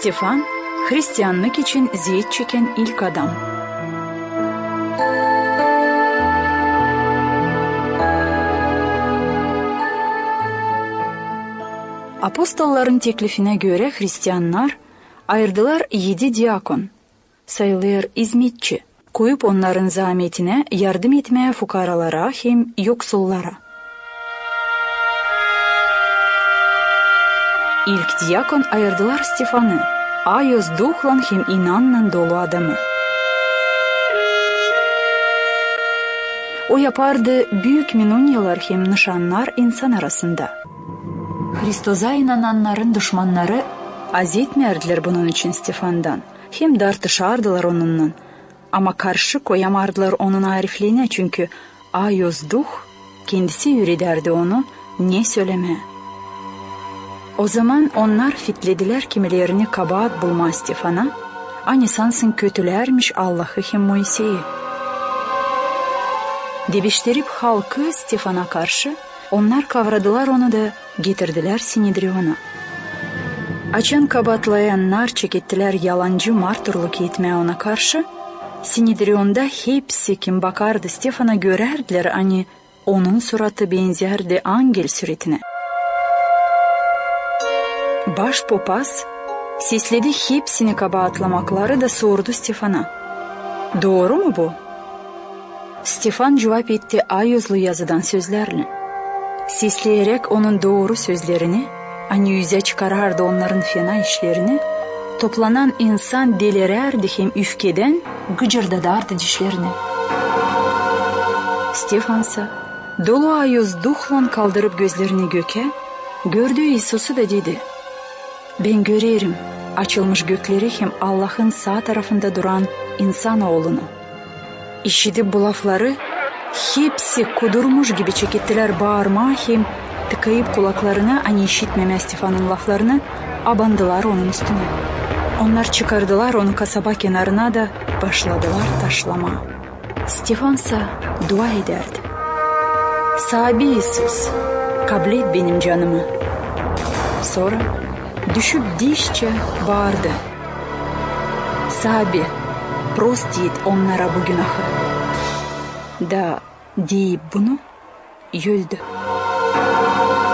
Stefan, Hristiyanlık için eziyet çeken ilk adam. Apostolların teklifine göre Hristiyanlar ayırdılar 7 diyakon, sayılır hizmetçi, koyup onların zahmetine yardım etmeye fukaralara hem yoksullara. İlk diyakon ayırdılar Stefan'ı, ayöz duhlan hem inanla dolu adamı. O yapardı büyük minunyalar hem nişanlar insan arasında. Hristoza inananların düşmanları aziyetmerdiler bunun için Stefan'dan. Hem tartışardılar onunla. Ama karşı koyamardılar onun arifliğine çünkü ayöz duh kendisi yürüderdi onu ne söylemeye. O zaman onlar fitlediler kimilerini kabahat bulma Stefan'a. Ani sansın kötülermiş Allah'ı hem Moise'yi. Debiştirip halkı Stefan'a karşı onlar kavradılar onu da getirdiler Sinedrion'a. Açan kabatlayanlar çekettiler yalancı martırlık etmeye ona karşı. Sinedrion'da hepsi kim bakardı Stefan'a görerdiler hani onun suratı benzerdi angel suretine. Baş popaz sesledi hepsini kabahatlamakları da sordu Stefan'a. Doğru mu bu? Stefan cevap etti ayözlü yazıdan sözlerle. Sesleyerek onun doğru sözlerini, hani yüze çıkarardı onların fena işlerini, toplanan insan delirerdi hem üfkeden gıcırdadardı dişlerini. Stefansa dolu ayöz duhlan kaldırıp gözlerini göke, gördüğü İsus'u da dedi. Ben görerim açılmış gökleri hem Allah'ın sağ tarafında duran insanoğlunu. İşitip bu lafları hepsi kudurmuş gibi çekettiler bağırma hem tıkayıp kulaklarına hani işitmeme Stefan'ın laflarını abandılar onun üstüne. Onlar çıkardılar onu kasaba kenarına da başladılar taşlama. Stefansa dua ederdi. Sahibi İsus, kabul et benim canımı. Sonra düşüp dişçe bağırdı. Sahibi, prost et onlara bu günahı. Da deyip bunu öldü.